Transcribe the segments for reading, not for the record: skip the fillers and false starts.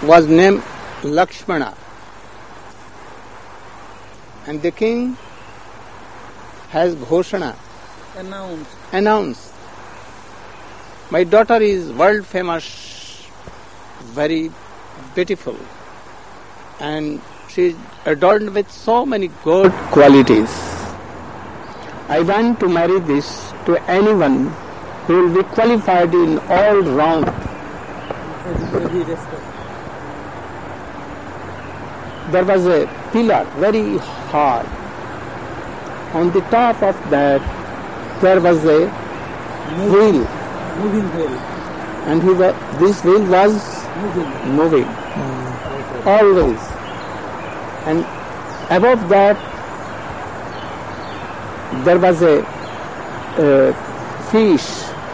was named Lakshmana. And the king has Ghoshana, announced, my daughter is world famous, very beautiful, and she is adorned with so many good qualities. I want to marry this to anyone who will be qualified in all round. There was a pillar very high. On the top of that there was a wheel. Moving wheel. And this wheel was moving. Always. And above that there was a fish,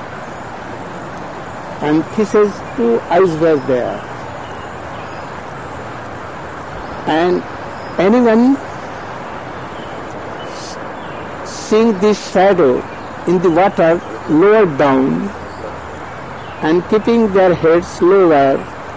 and fish's two eyes were there. And anyone seeing this shadow in the water lower down and keeping their heads lower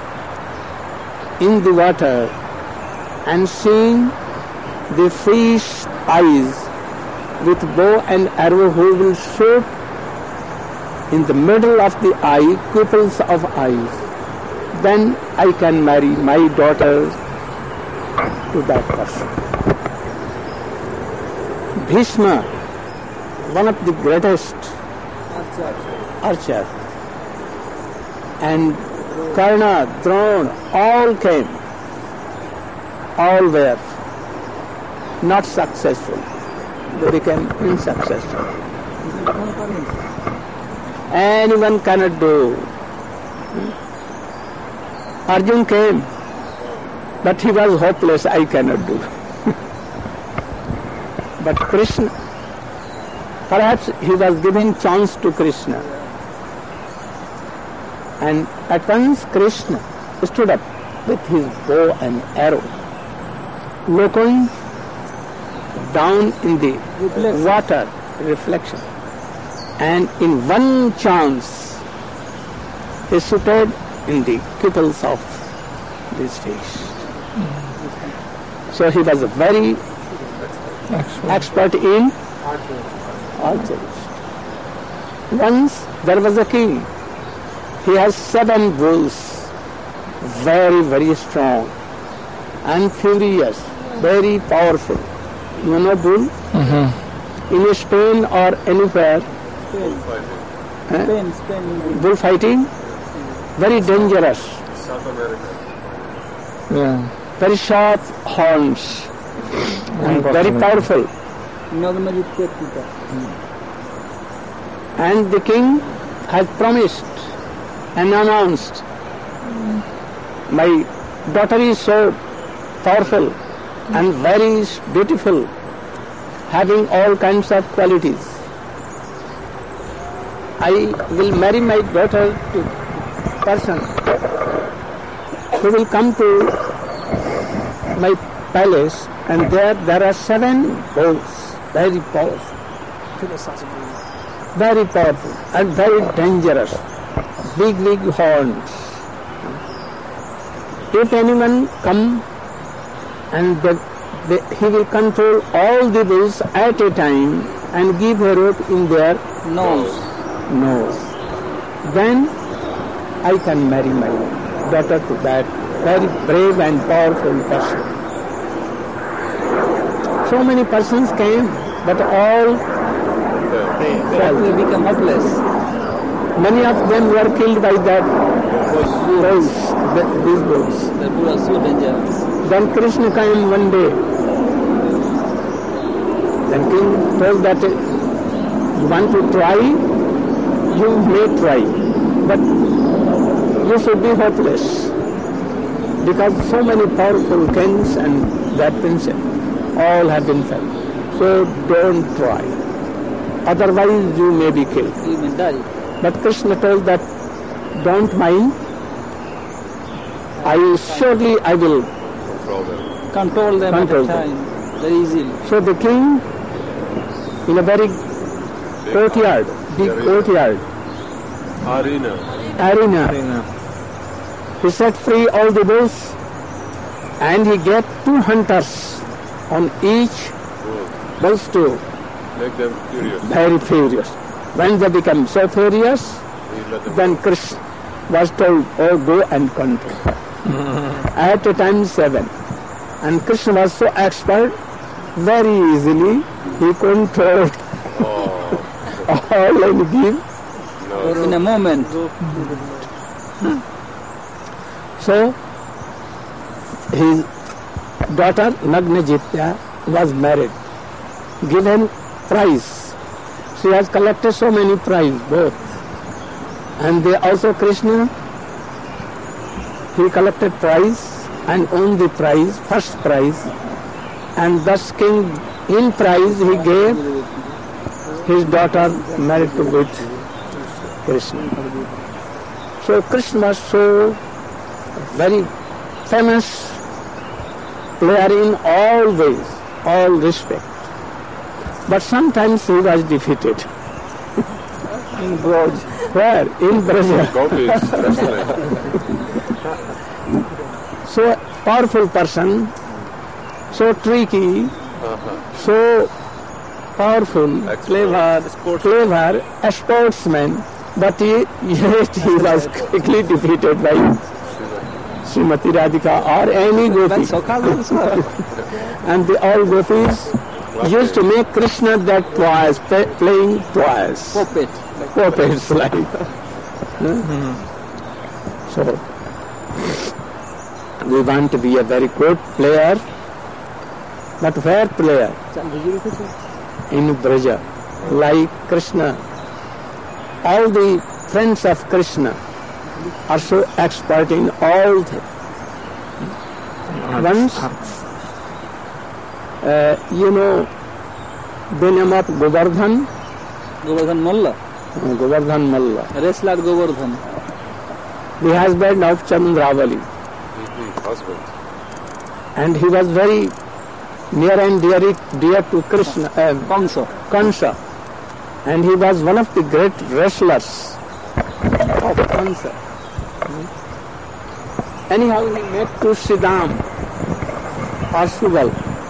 in the water and seeing the fish eyes with bow and arrow who will shoot in the middle of the eye, pupils of eyes, then I can marry my daughter to that person. Bhishma, one of the greatest archers, and Karna, Drona, all came. All were not successful. They became unsuccessful. Anyone cannot do. Arjun came, but he was hopeless. I cannot do. But Krishna, perhaps he was giving chance to Krishna. And at once Krishna stood up with his bow and arrow, looking down in the water reflection. And in one chance, he shooted in the pupils of this fish. So he was very expert in archery. Once there was a king. He has 7 bulls, very, very strong and furious, very powerful. You know bull? Mm-hmm. In Spain or anywhere? Spain. Bullfighting? Very dangerous. South America. Yeah. Very sharp horns and very powerful. And the king has promised and announced, my daughter is so powerful and very beautiful, having all kinds of qualities. I will marry my daughter to person who will come to my palace, and there are 7 bulls, very powerful, very powerful and very dangerous. Big horns. If anyone come and he will control all the bulls at a time and give a rope in their nose. Then I can marry my daughter to that very brave and powerful person. So many persons came, but all fell. They become hopeless. Many of them were killed by that bulls, these bulls. The bull are so dangerous. Then Krishna came one day. Then king told that you want to try, you may try, but you should be hopeless, because so many powerful kings and that princess all have been fell. So don't try. Otherwise you may be killed. You may die. But Krishna told that, don't mind, I will Control them at a time, very easily. So the king, in a very big courtyard, arena, He set free all the bulls and he gave 2 hunters on each bulls to Make them furious. very furious. When they became so furious, He let them then Krishna was told, oh, go and control. At a time 7. And Krishna was so expert, very easily he controlled all and give. In a moment. So his daughter Nagnajitya was married, given prize. She has collected so many prizes, both. And they also Krishna, he collected prize and won the prize, first prize. And thus king in prize he gave his daughter married to with Krishna. So Krishna was so very famous player in all ways, all respect. But sometimes he was defeated. In Braj. Where? In Braja. Gopis, wrestling. So powerful person, so tricky, so powerful, clever, a sportsman, but yet he was quickly defeated by Srimati Radhika or any gopi. And the all gopis used to make Krishna that toys, playing toys. Puppets like. So, we want to be a very good player, but fair player in Braja, like Krishna. All the friends of Krishna are so expert in all things. Once, you know the name of Govardhan? Govardhan Malla. Govardhan Malla. Wrestler Govardhan. The husband of Chandravali. Husband. And he was very near and dear to Krishna, Kansa. And he was one of the great wrestlers of Kansa. Anyhow, he met to Siddham or Subal.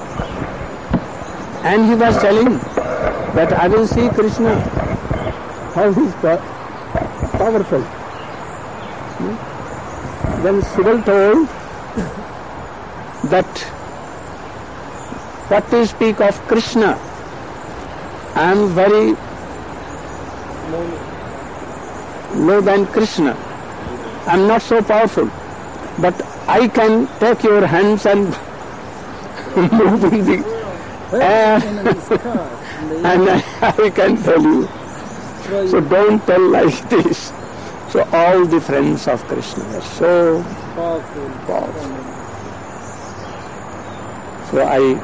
And he was telling that I will see Krishna, how he is powerful. Then Subal told that what to speak of Krishna, I am very low than Krishna. I am not so powerful, but I can take your hands and move in the air and I can tell you. So don't tell like this. So all the friends of Krishna are so powerful. So I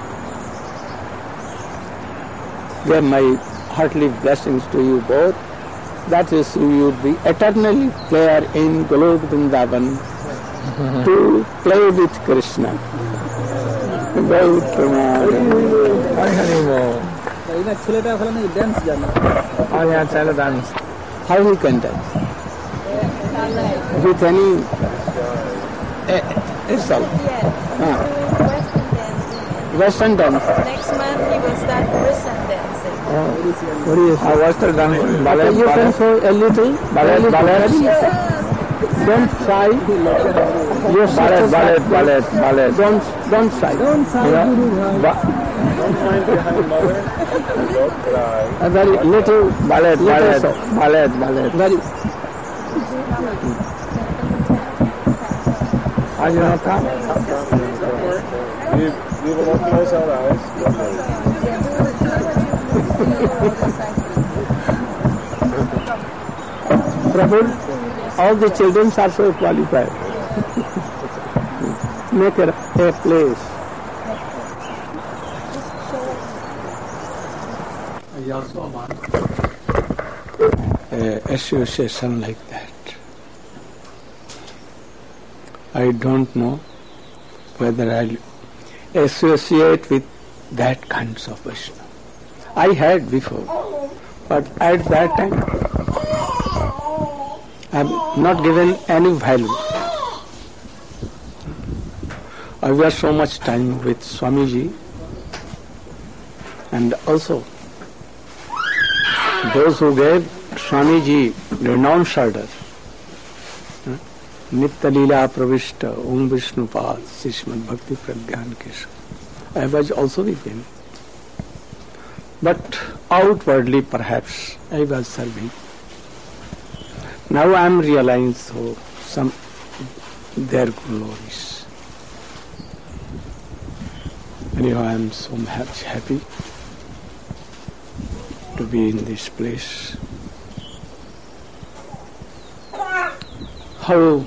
give my heartily blessings to you both. That is, you will be eternally player in Golok Vrindavan to play with Krishna. How he can dance? With any itself? Western dance. Next month he will start Western dancing. What is Western dance? Ballet. You can show a little. Ballet. Don't try. Ballet. Don't try. Don't sigh, Guru. Don't find behind mother. Don't cry. A very little ballet. Very. Are you not come? Leave them open, close our eyes. Prabhu, all the children are so qualified. Make a place. I also want an association like that. I don't know whether I'll associate with that kinds of Vaishnava. I had before, but at that time I have not given any value. I was so much time with Swamiji, and also those who gave Swamiji renowned order, Nitya Leela Pravishta Om Vishnupad Srimad Bhakti Pragyan Keshav. I was also with him. But outwardly perhaps I was serving. Now I am realizing some their glories. Anyhow, I am so much happy to be in this place. How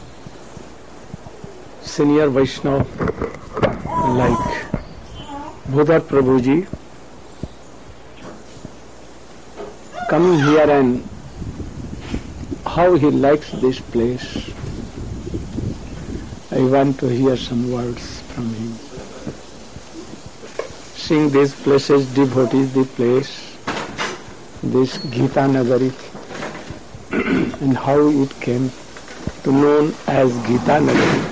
senior Vaishnava like Bodha Prabhuji coming here and how he likes this place. I want to hear some words from him. Seeing these places, devotees, the place, this Gita Nagari, and how it came to known as Gita Nagari.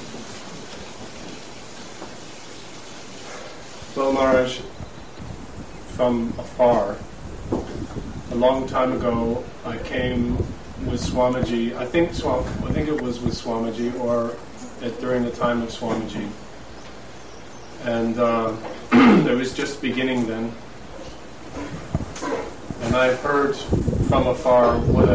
Well, Maharaj, from afar, a long time ago, I came with Swamiji. I think it was with Swamiji, or during the time of Swamiji, and it was just beginning then. And I heard from afar what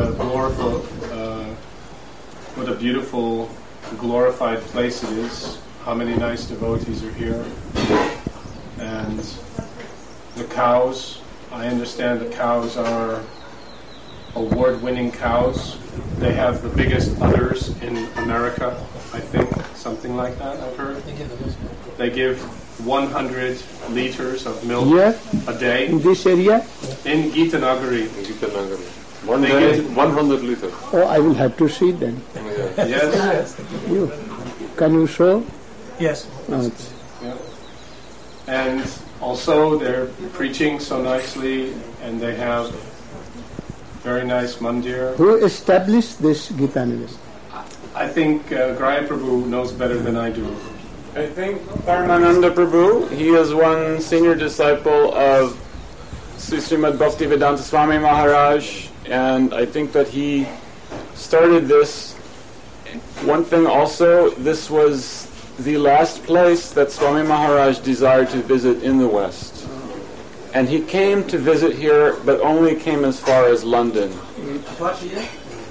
a beautiful, glorified place it is. How many nice devotees are here, and the cows. I understand the cows are award-winning cows. They have the biggest udders in America, I think, something like that I've heard. They give 100 liters of milk a day. In this area? In Gita Nagari. One day, 100 liters. Oh, I will have to see then. Yes. Can you show? Yes. Yeah. And also they're preaching so nicely, and they have very nice mandir. Who established this Gita Nagari? I think Graya Prabhu knows better than I do. I think Paramananda Prabhu, he is one senior disciple of Sri Srimad Bhaktivedanta Swami Maharaj, and I think that he started this. One thing also, this was the last place that Swami Maharaj desired to visit in the West. And he came to visit here, but only came as far as London. What year?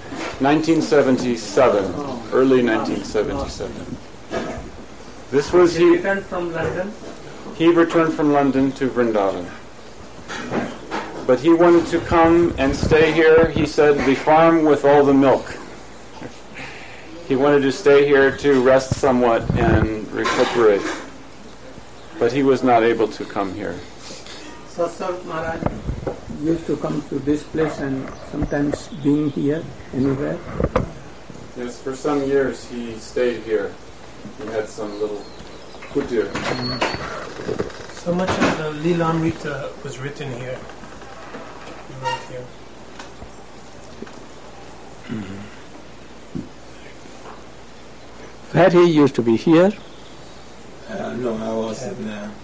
1977, early 1977. This was He returned from London. He returned from London to Vrindavan. But he wanted to come and stay here, he said, the farm with all the milk. He wanted to stay here to rest somewhat and recuperate. But he was not able to come here. Satsang Maharaj Used to come to this place and sometimes being here, anywhere. Yes, for some years he stayed here. He had some little kutir. So much of the Lilamrita was written here. He wrote here. Where he used to be here? No, I was in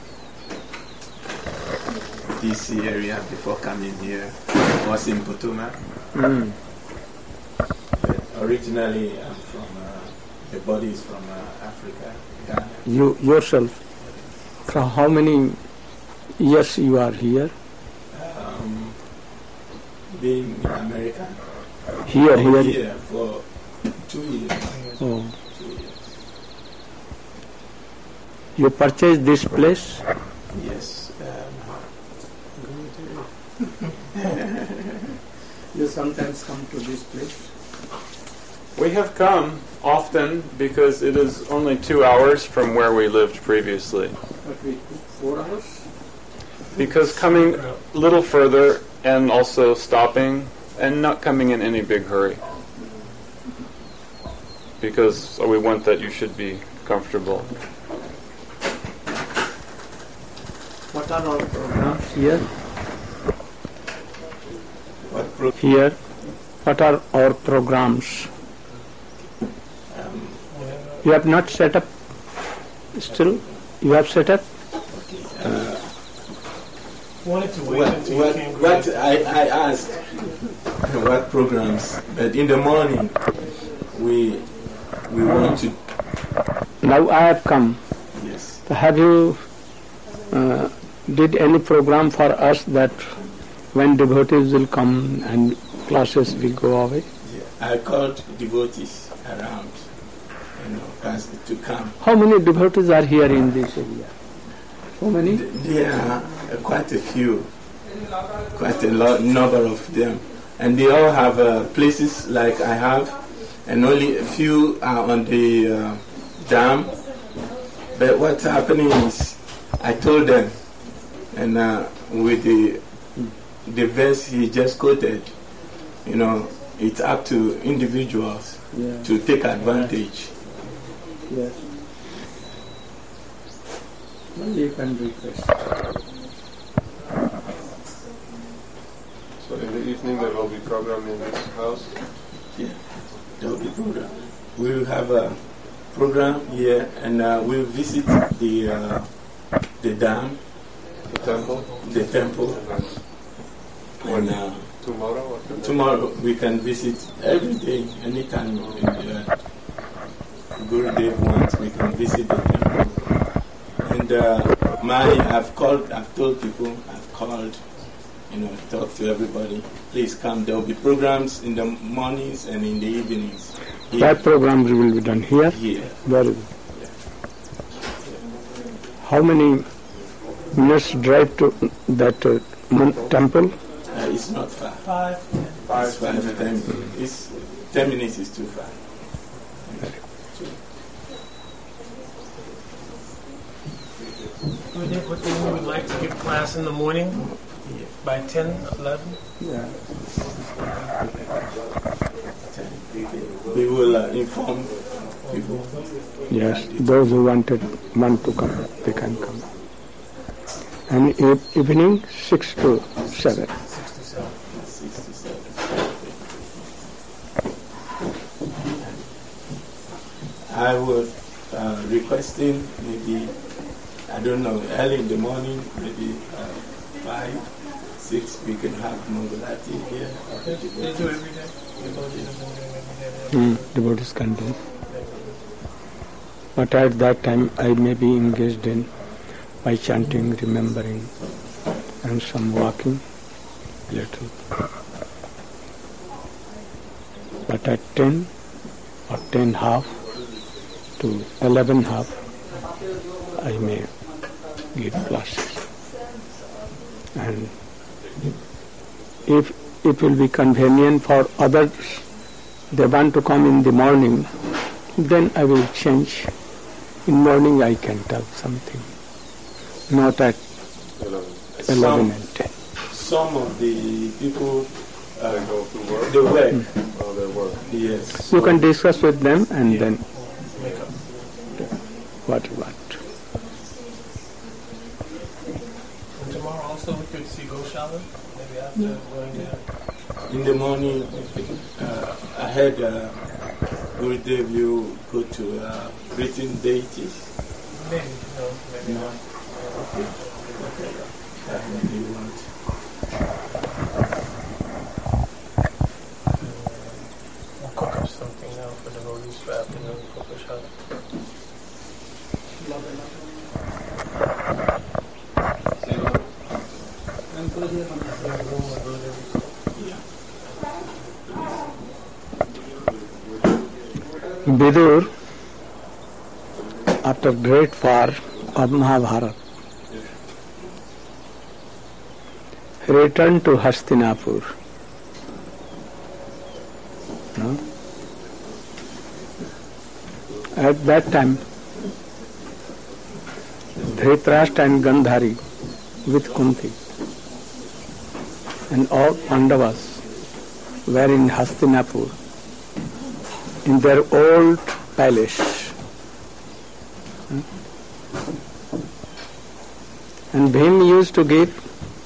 DC area before coming here. I was in Putuma. Originally, I'm from, the body is from Africa, Ghana. You yourself, from how many years you are here? Being in America. Here. For 2 years. Oh. You purchased this place? Yes. You sometimes come to this place? We have come often because it is only 2 hours from where we lived previously. But we took 4 hours? Because coming a little further and also stopping and not coming in any big hurry. Because we want that you should be comfortable. What are our programs here? What Here, what are our programs? You have not set up Still, you have set up? Wanted to wait until you came. What I asked, what programs? But in the morning, we want to. Now I have come. Yes. Have you did any program for us that when devotees will come and classes will go away? Yeah. I called devotees around, to come. How many devotees are here in this area? So many? There are quite a few, quite a number of them, and they all have places like I have, and only a few are on the dam. But what's happening is, I told them, and with the verse he just quoted, it's up to individuals to take advantage. Yes. Well, you can request. So in the evening there will be program in this house? Yeah, there will be program. We will have a program here, and we'll visit the dam, the temple, and tomorrow or tomorrow we can visit every day, anytime Gurudev wants, we can visit the temple. And I've told people, talk to everybody, please come. There will be programs in the mornings and in the evenings. Here. That programs will be done here? Here. Very good. How many minutes drive to that temple? It's not far. 5. It's 5 minutes. 10 minutes is too far. What do you would like to give class in the morning? By 10, 11? Yeah. We will inform people. Yes, those who want to come, they can come. And evening 6 to 7. 6 to 7. I would requesting maybe, I don't know, early in the morning, maybe 5, 6, we can have Mangalati here. They do every day. Devotees can do. But at that time I may be engaged in by chanting, remembering, and some walking little. But at 10 or 10:30 to 11:30 I may give classes. And if it will be convenient for others, they want to come in the morning, then I will change. In morning I can tell something, not at 11 and 10. Some of the people they go to work? they work. Oh, they work. Yes. You can discuss with them and then what you want. And tomorrow also we could see Goshala, maybe after going there. In the morning, I heard Gurudev, you go to written deities. Maybe, no, maybe No. not. Okay. Maybe you want. We'll cook up something now for the devotees for afternoon for Goshala. Vidur, after great war of Mahabharata, returned to Hastinapur. No? At that time, Dhritarashtra and Gandhari with Kunti and all Pandavas were in Hastinapur in their old palace. And Bhim used to give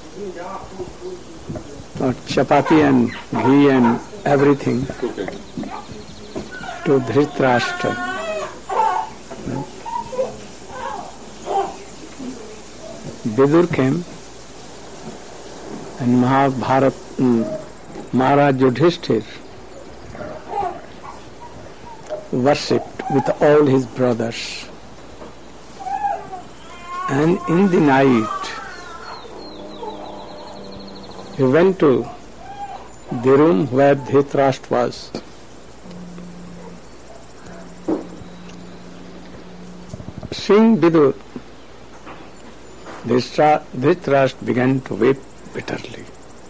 chapati and ghee and everything to Dhritarashtra. Vidur came and Maharaj Yudhishthir worshipped with all his brothers. And in the night, he went to the room where Dhritarashtra was. Seeing Vidur, Dhritarashtra began to weep bitterly.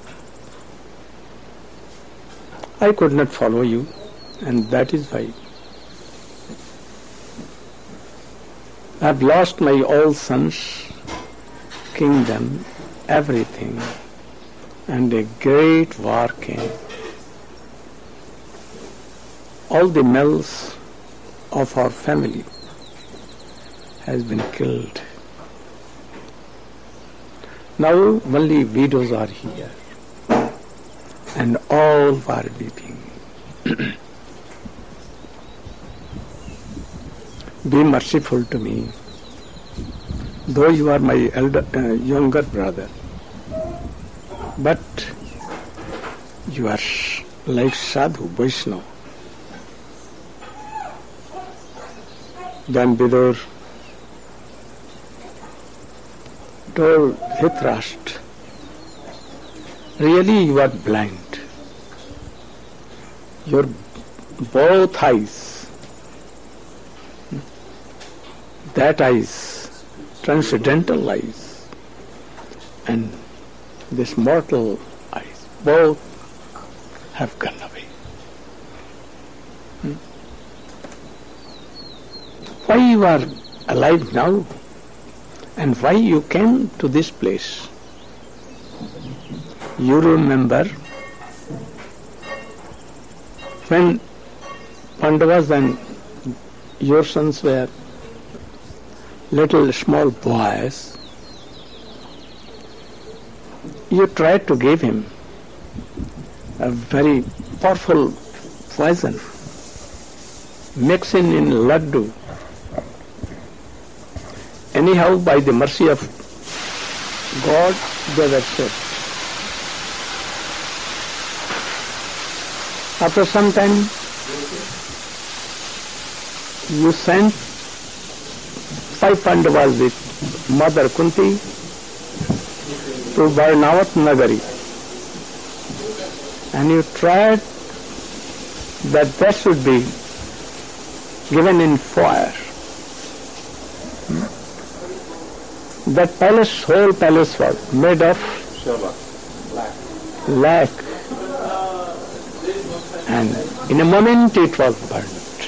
I could not follow you, and that is why I have lost my all sons, kingdom, everything, and a great war came. All the males of our family has been killed. Now only widows are here, and all were weeping. Be merciful to me, though you are my younger brother, but you are like Sadhu, Vaishnava. Then Vidur told Dhritarashtra, really you are blind. Your both eyes, that eyes, transcendental eyes, and this mortal eyes, both have gone away. Why you are alive now? And why you came to this place? You remember when Pandavas and your sons were little small boys, you tried to give him a very powerful poison, mixing in laddu. Anyhow, by the mercy of God, they were saved. After some time, you sent 5 Pandavas with Mother Kunti to Varnavat Nagari, and you tried that should be given in fire. That palace, whole palace was made of lac, and in a moment it was burnt.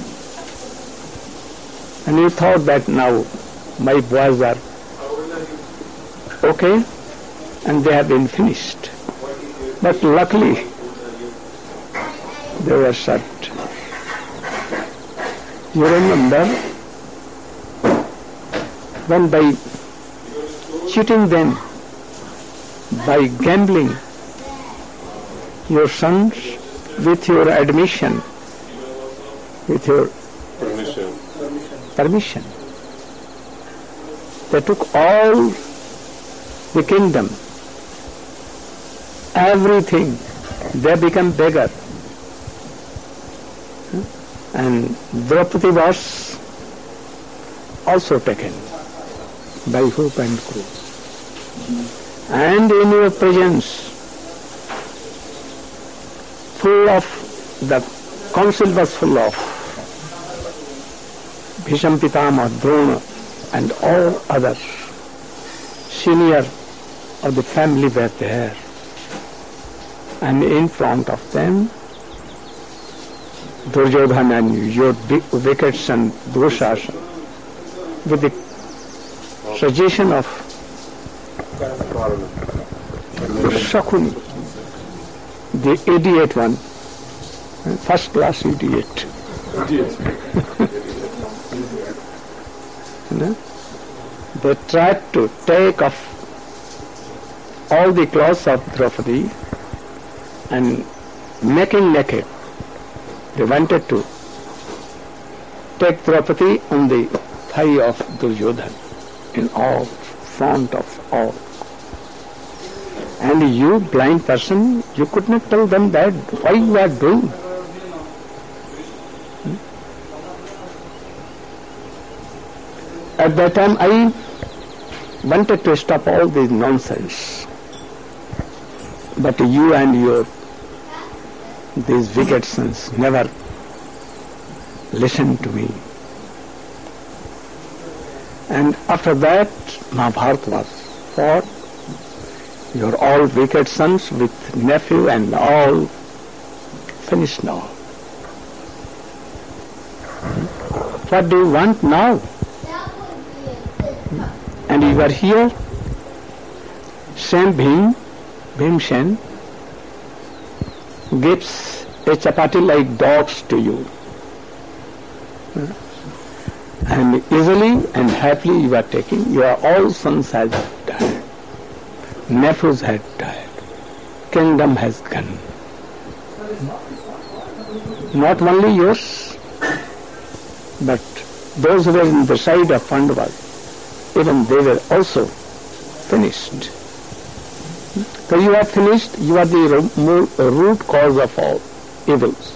And you thought that now my boys are okay and they have been finished. But luckily they were shut. You remember when by cheating them, by gambling your sons with your admission, with your permission, they took all the kingdom, everything, they become beggar. And Draupadi was also taken by hook and crook. And in your presence, full of, the council was full of Bhisham Pitama, Drona, and all others, senior of the family were there. And in front of them, Duryodhana and your wicked son Dushasana, with the suggestion of Shakuni, the idiot one, first class idiot. They tried to take off all the clothes of Draupadi and making naked. They wanted to take Draupadi on the thigh of Duryodhana in all front of all. And you, blind person, you could not tell them that why you are doing. At that time I wanted to stop all this nonsense. But you and these wicked sons never listened to me. And after that, Mahabharata was fought. Your all wicked sons with nephew and all finished now. What do you want now? And you are here, same Bhimsen gives a chapati like dogs to you. And easily and happily you are taking. Your all sons have died. Nephews had died. Kingdom has gone. Not only yours, but those who were in the side of Pandavas, even they were also finished. So you are finished, you are the root cause of all evils.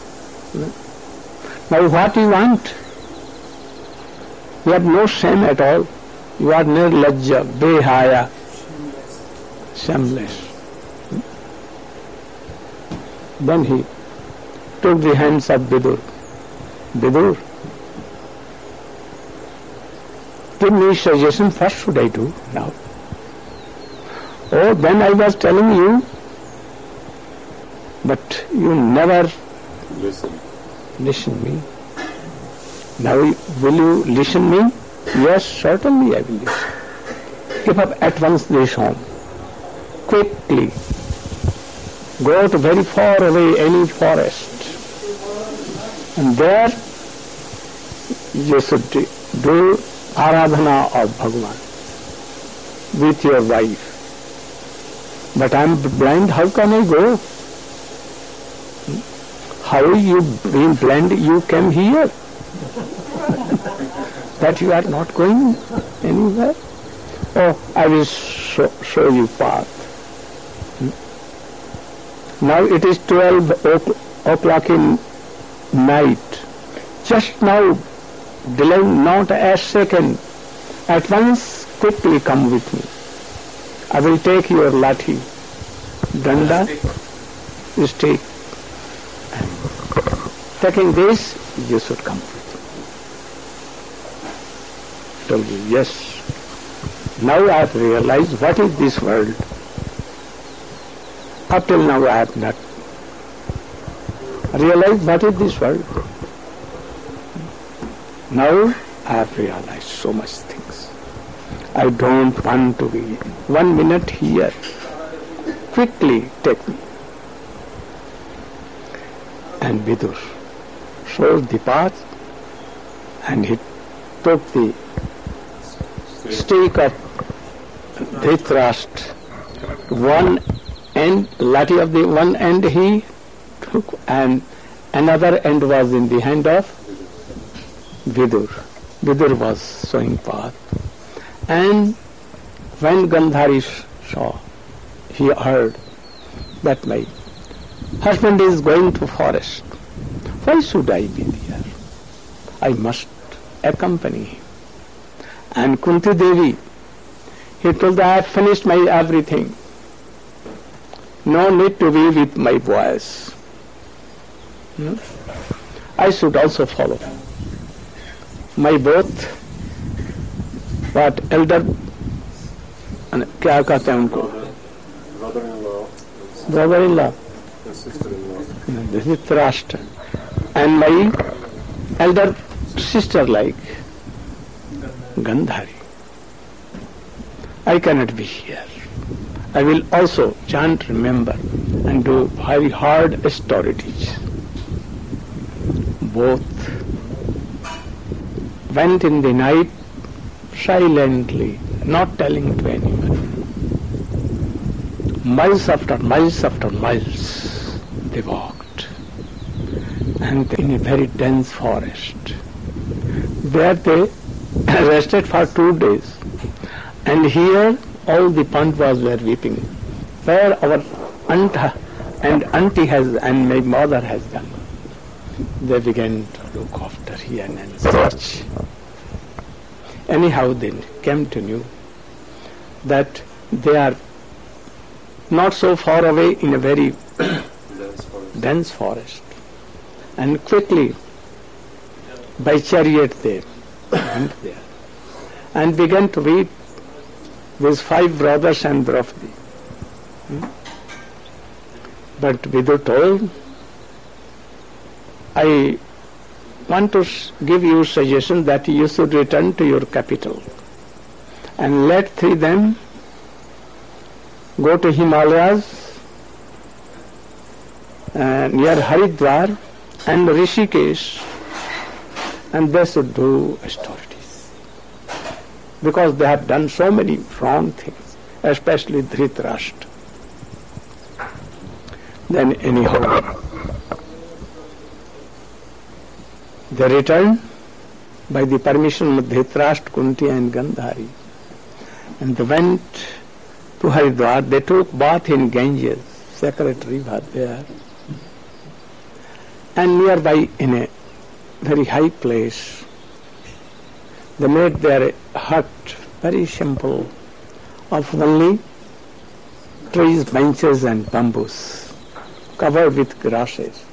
Now what you want? You have no shame at all. You are nirlajja, behaya, shameless. Then he took the hands of Vidur. Vidur, give me suggestion, what should I do now? Oh, then I was telling you, but you never listen me. Now will you listen me? Yes, certainly I will listen. Give up at once this home. Quickly. Go to very far away, any forest. And there you should do Aradhana of Bhagavan with your wife. But I am blind, how can I go? How you being blind, you came here? That you are not going anywhere? Oh, I will show you path. Now it is 12 o'clock in night. Just now, delay not a second. At once, quickly come with me. I will take your lathi, danda, stick. Taking this, you should come with me. Told you, yes. Now I have realized what is this world. Up till now I have not realized what is this world. Now I have realized so much things. I don't want to be 1 minute here. Quickly take me. And Vidur showed the path, and he took the stake of Dhritarashtra. One end, lathi of the one end he took, and another end was in the hand of Vidur. Vidur was showing path. And when Gandhari saw, he heard that my husband is going to forest. Why should I be there? I must accompany him. And Kunti Devi, he told that I have finished my everything. No need to be with my boys. I should also follow. My both, what elder, क्या कहते हैं उनको? Brother-in-law, Dhritarashtra, and my elder sister like Gandhari. I cannot be here. I will also chant, remember, and do very hard austerities. Both went in the night silently, not telling to anyone. Miles after miles they walked, and in a very dense forest. There they rested for 2 days. And here all the Pandavas were weeping. Where our aunt and auntie has and my mother has done. They began to look after here and search. Anyhow, they came to know that they are not so far away in a very dense forest. And quickly, by chariot, they went there and began to weep with 5 brothers and Draupadi. But Vidu told, I want to give you suggestion that you should return to your capital and let 3 them go to Himalayas near Haridwar and Rishikesh, and they should do austerities because they have done so many wrong things, especially Dhritarashtra. Then anyhow, they returned by the permission of Dhritarashtra, Kunti and Gandhari, and they went to Haridwar. They took bath in Ganges, sacred river there, and nearby in a very high place they made their hut very simple, of only trees, benches and bamboos covered with grasses.